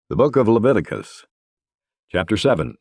The Book of Leviticus, Chapter 7.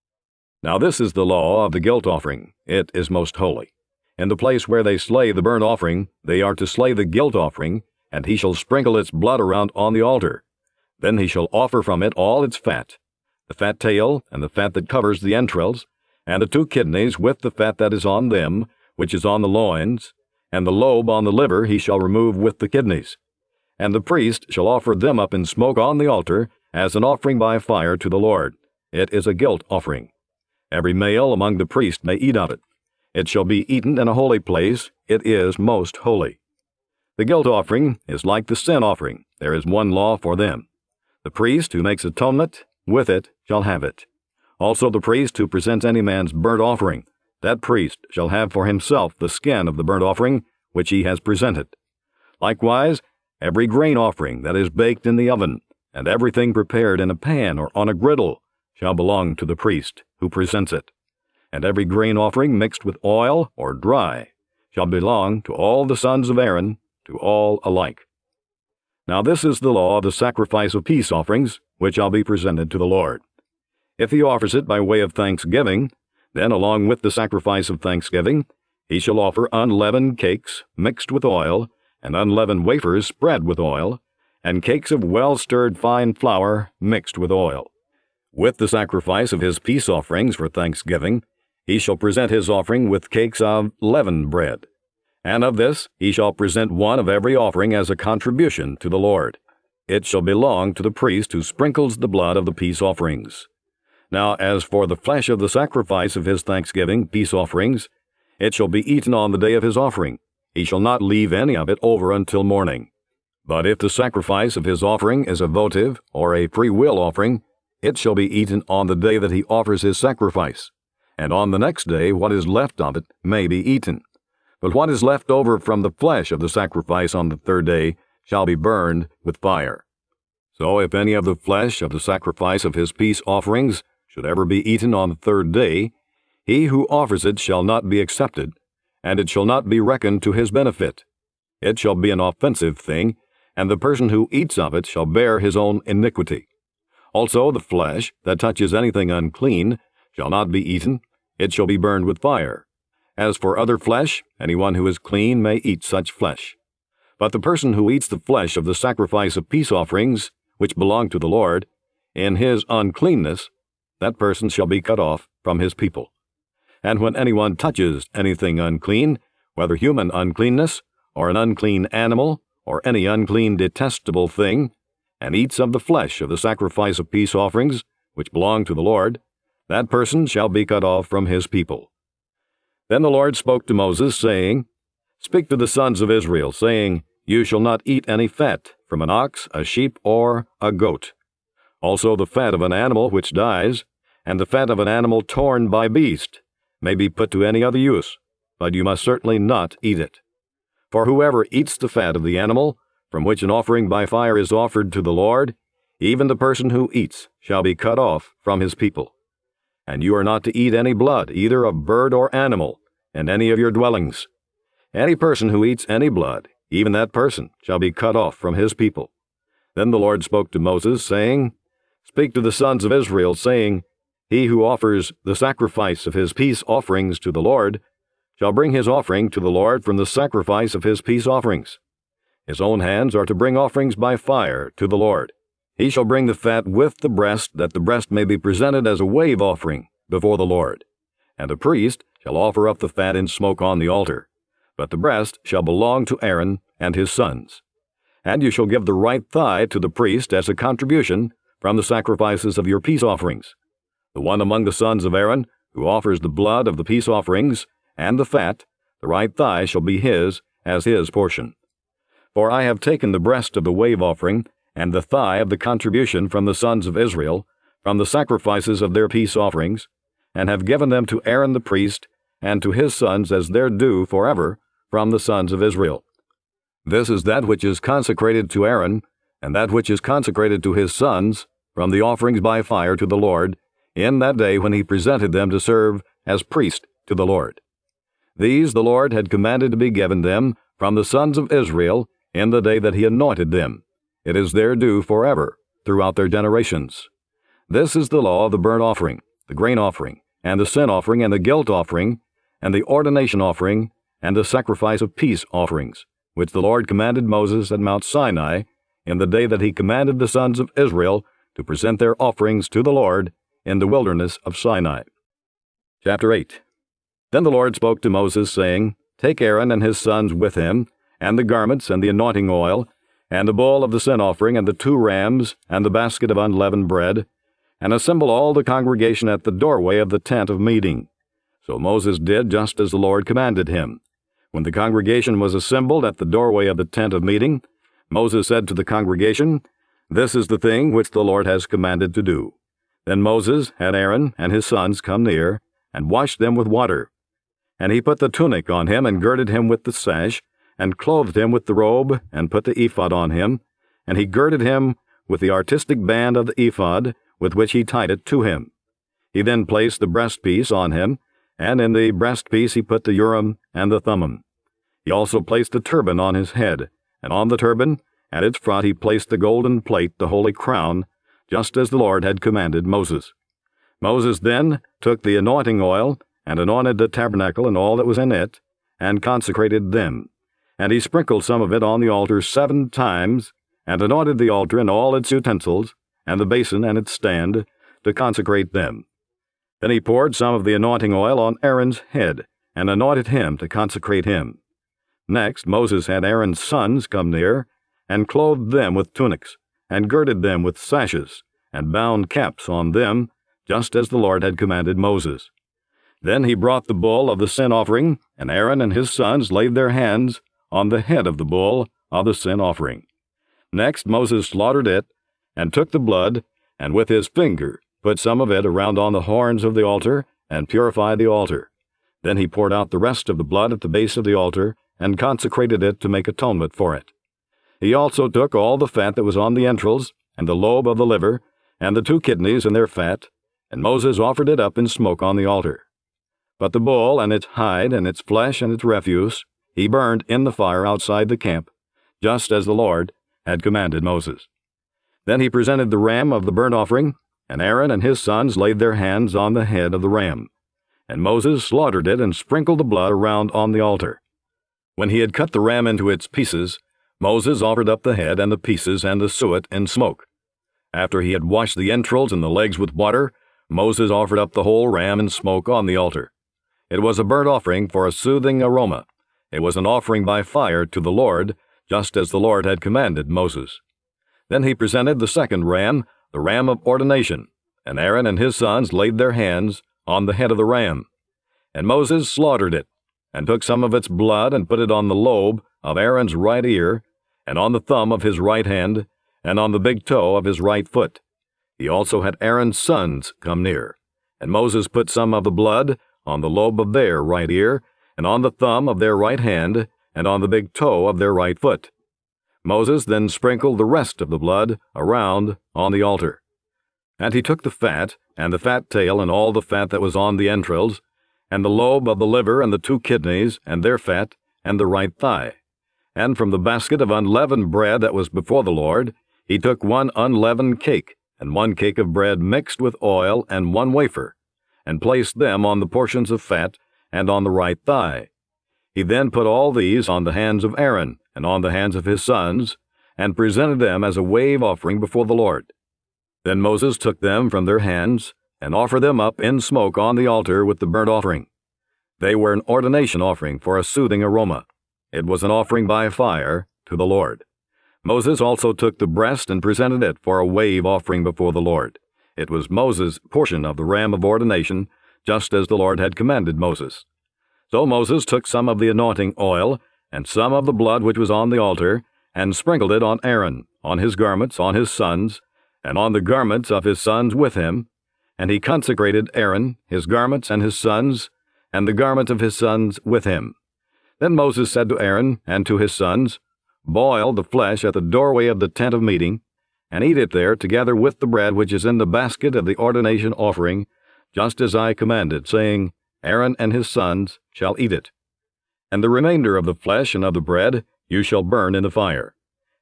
Now this is the law of the guilt offering. It is most holy. In the place where they slay the burnt offering, they are to slay the guilt offering, and he shall sprinkle its blood around on the altar. Then he shall offer from it all its fat, the fat tail, and the fat that covers the entrails, and the 2 kidneys with the fat that is on them, which is on the loins, and the lobe on the liver he shall remove with the kidneys. And the priest shall offer them up in smoke on the altar, as an offering by fire to the Lord. It is a guilt offering. Every male among the priests may eat of it. It shall be eaten in a holy place. It is most holy. The guilt offering is like the sin offering. There is one law for them. The priest who makes atonement with it shall have it. Also the priest who presents any man's burnt offering, that priest shall have for himself the skin of the burnt offering which he has presented. Likewise, every grain offering that is baked in the oven, and everything prepared in a pan or on a griddle shall belong to the priest who presents it. And every grain offering mixed with oil or dry shall belong to all the sons of Aaron, to all alike. Now this is the law of the sacrifice of peace offerings, which shall be presented to the Lord. If he offers it by way of thanksgiving, then along with the sacrifice of thanksgiving, he shall offer unleavened cakes mixed with oil, and unleavened wafers spread with oil, and cakes of well-stirred fine flour mixed with oil. With the sacrifice of his peace offerings for thanksgiving, he shall present his offering with cakes of leavened bread. And of this he shall present one of every offering as a contribution to the Lord. It shall belong to the priest who sprinkles the blood of the peace offerings. Now as for the flesh of the sacrifice of his thanksgiving peace offerings, it shall be eaten on the day of his offering. He shall not leave any of it over until morning. But if the sacrifice of his offering is a votive or a free will offering, it shall be eaten on the day that he offers his sacrifice, and on the next day what is left of it may be eaten. But what is left over from the flesh of the sacrifice on the 3rd day shall be burned with fire. So if any of the flesh of the sacrifice of his peace offerings should ever be eaten on the 3rd day, he who offers it shall not be accepted, and it shall not be reckoned to his benefit. It shall be an offensive thing, and the person who eats of it shall bear his own iniquity. Also the flesh that touches anything unclean shall not be eaten, it shall be burned with fire. As for other flesh, anyone who is clean may eat such flesh. But the person who eats the flesh of the sacrifice of peace offerings, which belong to the Lord, in his uncleanness, that person shall be cut off from his people. And when anyone touches anything unclean, whether human uncleanness, or an unclean animal, or any unclean detestable thing, and eats of the flesh of the sacrifice of peace offerings, which belong to the Lord, that person shall be cut off from his people. Then the Lord spoke to Moses, saying, Speak to the sons of Israel, saying, You shall not eat any fat from an ox, a sheep, or a goat. Also the fat of an animal which dies, and the fat of an animal torn by beast, may be put to any other use, but you must certainly not eat it. For whoever eats the fat of the animal, from which an offering by fire is offered to the Lord, even the person who eats shall be cut off from his people. And you are not to eat any blood, either of bird or animal, in any of your dwellings. Any person who eats any blood, even that person shall be cut off from his people. Then the Lord spoke to Moses, saying, Speak to the sons of Israel, saying, He who offers the sacrifice of his peace offerings to the Lord shall bring his offering to the Lord from the sacrifice of his peace offerings. His own hands are to bring offerings by fire to the Lord. He shall bring the fat with the breast, that the breast may be presented as a wave offering before the Lord. And the priest shall offer up the fat in smoke on the altar, but the breast shall belong to Aaron and his sons. And you shall give the right thigh to the priest as a contribution from the sacrifices of your peace offerings. The one among the sons of Aaron who offers the blood of the peace offerings and the fat, the right thigh shall be his as his portion. For I have taken the breast of the wave offering and the thigh of the contribution from the sons of Israel, from the sacrifices of their peace offerings, and have given them to Aaron the priest and to his sons as their due forever from the sons of Israel. This is that which is consecrated to Aaron, and that which is consecrated to his sons, from the offerings by fire to the Lord, in that day when he presented them to serve as priest to the Lord. These the Lord had commanded to be given them from the sons of Israel in the day that he anointed them. It is their due forever, throughout their generations. This is the law of the burnt offering, the grain offering, and the sin offering, and the guilt offering, and the ordination offering, and the sacrifice of peace offerings, which the Lord commanded Moses at Mount Sinai in the day that he commanded the sons of Israel to present their offerings to the Lord in the wilderness of Sinai. Chapter 8. Then the Lord spoke to Moses, saying, Take Aaron and his sons with him, and the garments, and the anointing oil, and the bull of the sin offering, and the 2 rams, and the basket of unleavened bread, and assemble all the congregation at the doorway of the tent of meeting. So Moses did just as the Lord commanded him. When the congregation was assembled at the doorway of the tent of meeting, Moses said to the congregation, This is the thing which the Lord has commanded to do. Then Moses had Aaron and his sons come near, and washed them with water. And he put the tunic on him, and girded him with the sash, and clothed him with the robe, and put the ephod on him, and he girded him with the artistic band of the ephod, with which he tied it to him. He then placed the breastpiece on him, and in the breastpiece he put the Urim and the Thummim. He also placed a turban on his head, and on the turban, at its front, he placed the golden plate, the holy crown, just as the Lord had commanded Moses. Moses then took the anointing oil, and anointed the tabernacle and all that was in it, and consecrated them. And he sprinkled some of it on the altar 7 times, and anointed the altar and all its utensils, and the basin and its stand, to consecrate them. Then he poured some of the anointing oil on Aaron's head, and anointed him to consecrate him. Next Moses had Aaron's sons come near, and clothed them with tunics, and girded them with sashes, and bound caps on them, just as the Lord had commanded Moses. Then he brought the bull of the sin offering, and Aaron and his sons laid their hands on the head of the bull of the sin offering. Next Moses slaughtered it, and took the blood, and with his finger put some of it around on the horns of the altar, and purified the altar. Then he poured out the rest of the blood at the base of the altar, and consecrated it to make atonement for it. He also took all the fat that was on the entrails, and the lobe of the liver, and the 2 kidneys and their fat, and Moses offered it up in smoke on the altar. But the bull and its hide and its flesh and its refuse he burned in the fire outside the camp, just as the Lord had commanded Moses. Then he presented the ram of the burnt offering, and Aaron and his sons laid their hands on the head of the ram. And Moses slaughtered it and sprinkled the blood around on the altar. When he had cut the ram into its pieces, Moses offered up the head and the pieces and the suet in smoke. After he had washed the entrails and the legs with water, Moses offered up the whole ram in smoke on the altar. It was a burnt offering for a soothing aroma. It was an offering by fire to the Lord, just as the Lord had commanded Moses. Then he presented the second ram, the ram of ordination, and Aaron and his sons laid their hands on the head of the ram. And Moses slaughtered it, and took some of its blood and put it on the lobe of Aaron's right ear, and on the thumb of his right hand, and on the big toe of his right foot. He also had Aaron's sons come near, and Moses put some of the blood on the lobe of their right ear, and on the thumb of their right hand, and on the big toe of their right foot. Moses then sprinkled the rest of the blood around on the altar. And he took the fat, and the fat tail, and all the fat that was on the entrails, and the lobe of the liver, and the 2 kidneys, and their fat, and the right thigh. And from the basket of unleavened bread that was before the Lord, he took 1 unleavened cake, and 1 cake of bread mixed with oil, and 1 wafer, and placed them on the portions of fat, and on the right thigh. He then put all these on the hands of Aaron, and on the hands of his sons, and presented them as a wave offering before the Lord. Then Moses took them from their hands, and offered them up in smoke on the altar with the burnt offering. They were an ordination offering for a soothing aroma. It was an offering by fire to the Lord. Moses also took the breast and presented it for a wave offering before the Lord. It was Moses' portion of the ram of ordination, just as the Lord had commanded Moses. So Moses took some of the anointing oil, and some of the blood which was on the altar, and sprinkled it on Aaron, on his garments, on his sons, and on the garments of his sons with him. And he consecrated Aaron, his garments, and his sons, and the garments of his sons with him. Then Moses said to Aaron and to his sons, Boil the flesh at the doorway of the tent of meeting, and eat it there together with the bread which is in the basket of the ordination offering, just as I commanded, saying, Aaron and his sons shall eat it. And the remainder of the flesh and of the bread you shall burn in the fire.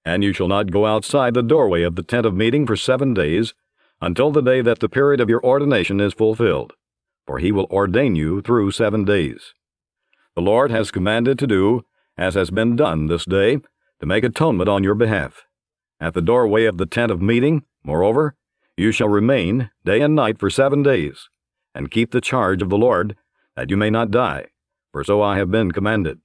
And you shall not go outside the doorway of the tent of meeting for 7 days, until the day that the period of your ordination is fulfilled, for he will ordain you through 7 days. The Lord has commanded to do, as has been done this day, to make atonement on your behalf. At the doorway of the tent of meeting, moreover, you shall remain day and night for 7 days, and keep the charge of the Lord, that you may not die, for so I have been commanded.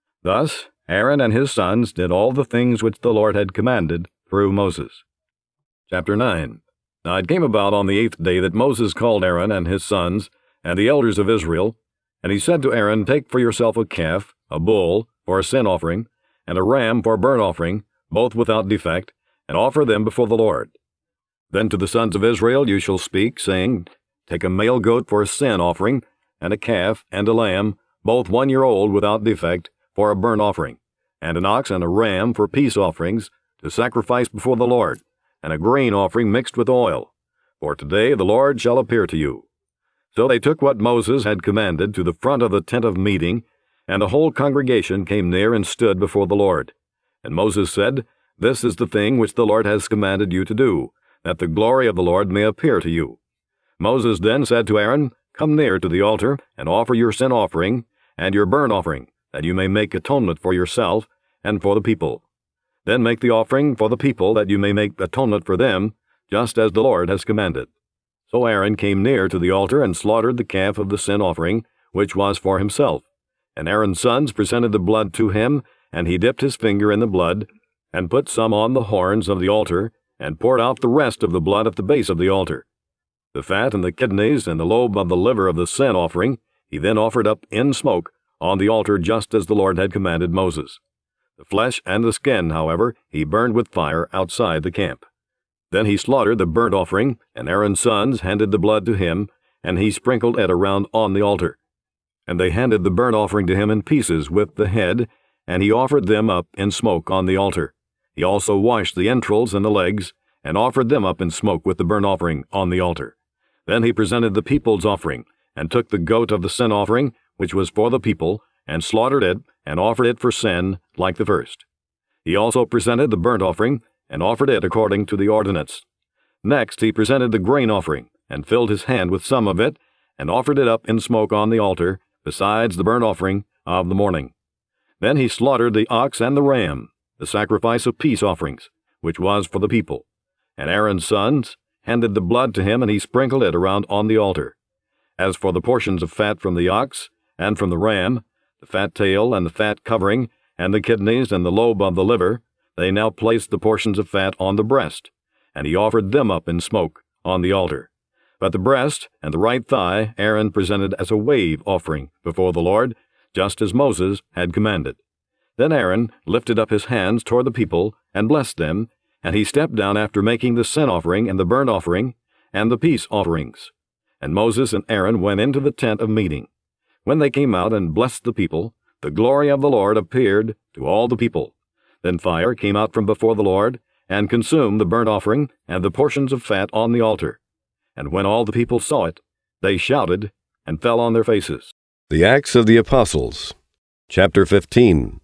Thus Aaron and his sons did all the things which the Lord had commanded through Moses. Chapter 9. Now it came about on the 8th day that Moses called Aaron and his sons, and the elders of Israel, and he said to Aaron, Take for yourself a calf, a bull, for a sin offering, and a ram for a burnt offering, both without defect, and offer them before the Lord. Then to the sons of Israel you shall speak, saying, Take a male goat for a sin offering, and a calf and a lamb, both 1 year old without defect, for a burnt offering, and an ox and a ram for peace offerings, to sacrifice before the Lord, and a grain offering mixed with oil. For today the Lord shall appear to you. So they took what Moses had commanded to the front of the tent of meeting, and the whole congregation came near and stood before the Lord. And Moses said, This is the thing which the Lord has commanded you to do, that the glory of the Lord may appear to you. Moses then said to Aaron, Come near to the altar, and offer your sin offering, and your burnt offering, that you may make atonement for yourself and for the people. Then make the offering for the people, that you may make atonement for them, just as the Lord has commanded. So Aaron came near to the altar and slaughtered the calf of the sin offering, which was for himself. And Aaron's sons presented the blood to him, and he dipped his finger in the blood, and put some on the horns of the altar, and poured out the rest of the blood at the base of the altar. The fat and the kidneys and the lobe of the liver of the sin offering he then offered up in smoke on the altar, just as the Lord had commanded Moses. The flesh and the skin, however, he burned with fire outside the camp. Then he slaughtered the burnt offering, and Aaron's sons handed the blood to him, and he sprinkled it around on the altar. And they handed the burnt offering to him in pieces with the head, and he offered them up in smoke on the altar. He also washed the entrails and the legs, and offered them up in smoke with the burnt offering on the altar. Then he presented the people's offering, and took the goat of the sin offering, which was for the people, and slaughtered it, and offered it for sin, like the first. He also presented the burnt offering, and offered it according to the ordinance. Next he presented the grain offering, and filled his hand with some of it, and offered it up in smoke on the altar, besides the burnt offering of the morning. Then he slaughtered the ox and the ram, the sacrifice of peace offerings, which was for the people. And Aaron's sons handed the blood to him, and he sprinkled it around on the altar. As for the portions of fat from the ox and from the ram, the fat tail and the fat covering, and the kidneys and the lobe of the liver, they now placed the portions of fat on the breast, and he offered them up in smoke on the altar. But the breast and the right thigh Aaron presented as a wave offering before the Lord, just as Moses had commanded. Then Aaron lifted up his hands toward the people and blessed them, and he stepped down after making the sin offering and the burnt offering and the peace offerings. And Moses and Aaron went into the tent of meeting. When they came out and blessed the people, the glory of the Lord appeared to all the people. Then fire came out from before the Lord, and consumed the burnt offering and the portions of fat on the altar. And when all the people saw it, they shouted and fell on their faces. The Acts of the Apostles, Chapter 15.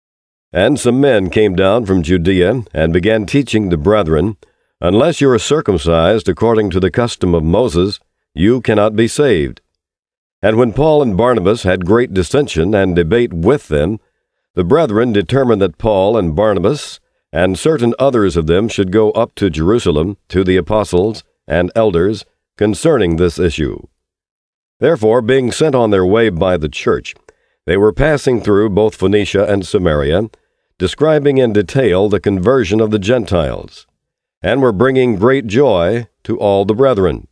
And some men came down from Judea, and began teaching the brethren, Unless you are circumcised according to the custom of Moses, you cannot be saved. And when Paul and Barnabas had great dissension and debate with them, the brethren determined that Paul and Barnabas and certain others of them should go up to Jerusalem to the apostles and elders concerning this issue. Therefore, being sent on their way by the church, they were passing through both Phoenicia and Samaria, describing in detail the conversion of the Gentiles, and were bringing great joy to all the brethren.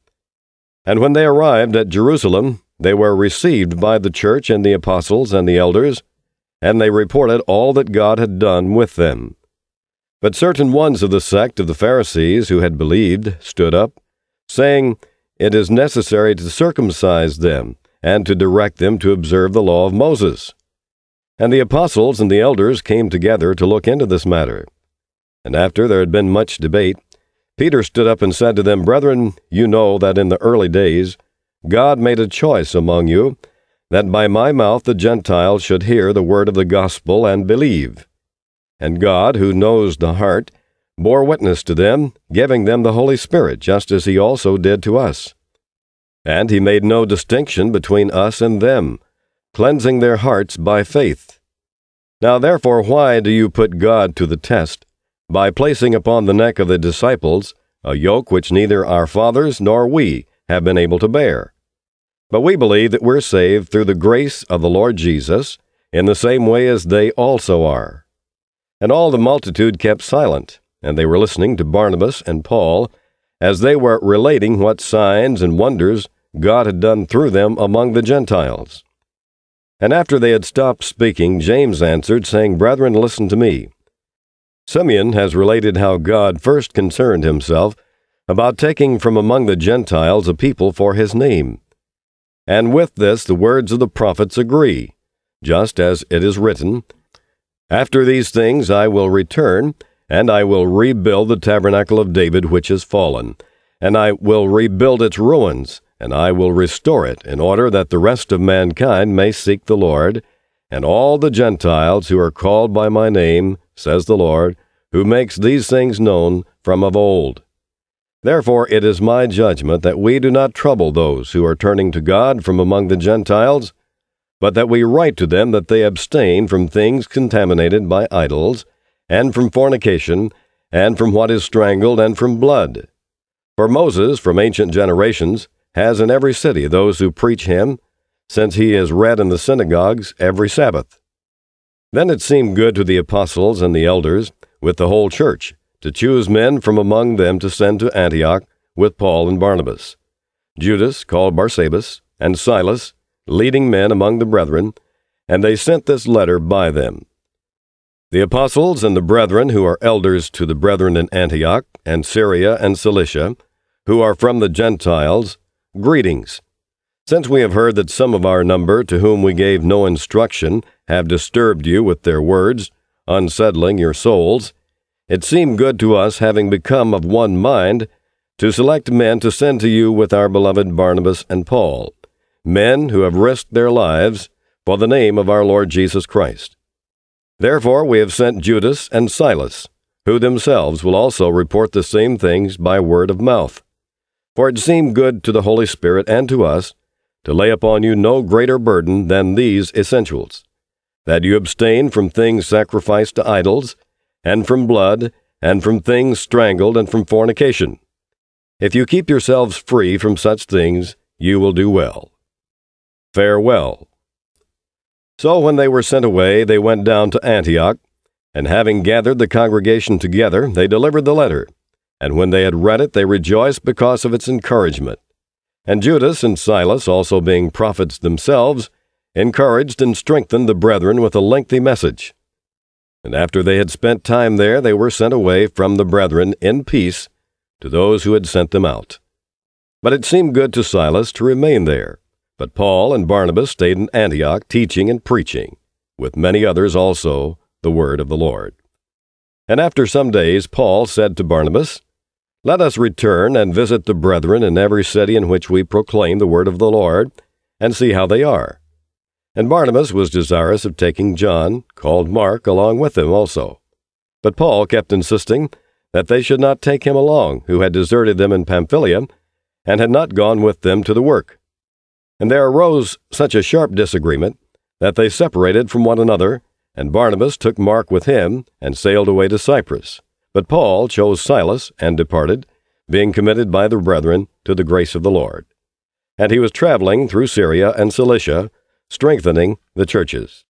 And when they arrived at Jerusalem, they were received by the church and the apostles and the elders, and they reported all that God had done with them. But certain ones of the sect of the Pharisees who had believed stood up, saying, It is necessary to circumcise them, and to direct them to observe the law of Moses. And the apostles and the elders came together to look into this matter. And after there had been much debate, Peter stood up and said to them, Brethren, you know that in the early days God made a choice among you, that by my mouth the Gentiles should hear the word of the gospel and believe. and God, who knows the heart, bore witness to them, giving them the Holy Spirit, just as he also did to us. And he made no distinction between us and them, cleansing their hearts by faith. Now therefore why do you put God to the test, by placing upon the neck of the disciples a yoke which neither our fathers nor we have been able to bear? But we believe that we're saved through the grace of the Lord Jesus, in the same way as they also are. And all the multitude kept silent, and they were listening to Barnabas and Paul, as they were relating what signs and wonders God had done through them among the Gentiles. And after they had stopped speaking, James answered, saying, Brethren, listen to me. Simeon has related how God first concerned himself about taking from among the Gentiles a people for his name. And with this the words of the prophets agree, just as it is written, After these things I will return, and I will rebuild the tabernacle of David which is fallen, and I will rebuild its ruins, and I will restore it, in order that the rest of mankind may seek the Lord, and all the Gentiles who are called by my name, says the Lord, who makes these things known from of old. Therefore it is my judgment that we do not trouble those who are turning to God from among the Gentiles, but that we write to them that they abstain from things contaminated by idols, and from fornication, and from what is strangled, and from blood. For Moses, from ancient generations, has in every city those who preach him, since he is read in the synagogues every Sabbath. Then it seemed good to the apostles and the elders, with the whole church, to choose men from among them to send to Antioch with Paul and Barnabas, Judas, called Barsabas, and Silas, leading men among the brethren, and they sent this letter by them. The apostles and the brethren who are elders to the brethren in Antioch, and Syria and Cilicia, who are from the Gentiles, greetings. Since we have heard that some of our number, to whom we gave no instruction, have disturbed you with their words, unsettling your souls, it seemed good to us, having become of one mind, to select men to send to you with our beloved Barnabas and Paul, men who have risked their lives for the name of our Lord Jesus Christ. Therefore we have sent Judas and Silas, who themselves will also report the same things by word of mouth. For it seemed good to the Holy Spirit and to us to lay upon you no greater burden than these essentials, that you abstain from things sacrificed to idols, and from blood, and from things strangled, and from fornication. If you keep yourselves free from such things, you will do well. Farewell. So when they were sent away, they went down to Antioch, and having gathered the congregation together, they delivered the letter. And when they had read it, they rejoiced because of its encouragement. And Judas and Silas, also being prophets themselves, encouraged and strengthened the brethren with a lengthy message. And after they had spent time there, they were sent away from the brethren in peace to those who had sent them out. But it seemed good to Silas to remain there. But Paul and Barnabas stayed in Antioch, teaching and preaching, with many others also, the word of the Lord. And after some days Paul said to Barnabas, Let us return and visit the brethren in every city in which we proclaim the word of the Lord, and see how they are. And Barnabas was desirous of taking John, called Mark, along with them also. But Paul kept insisting that they should not take him along, who had deserted them in Pamphylia, and had not gone with them to the work. And there arose such a sharp disagreement that they separated from one another, and Barnabas took Mark with him, and sailed away to Cyprus. But Paul chose Silas, and departed, being committed by the brethren to the grace of the Lord. And he was traveling through Syria and Cilicia, strengthening the churches.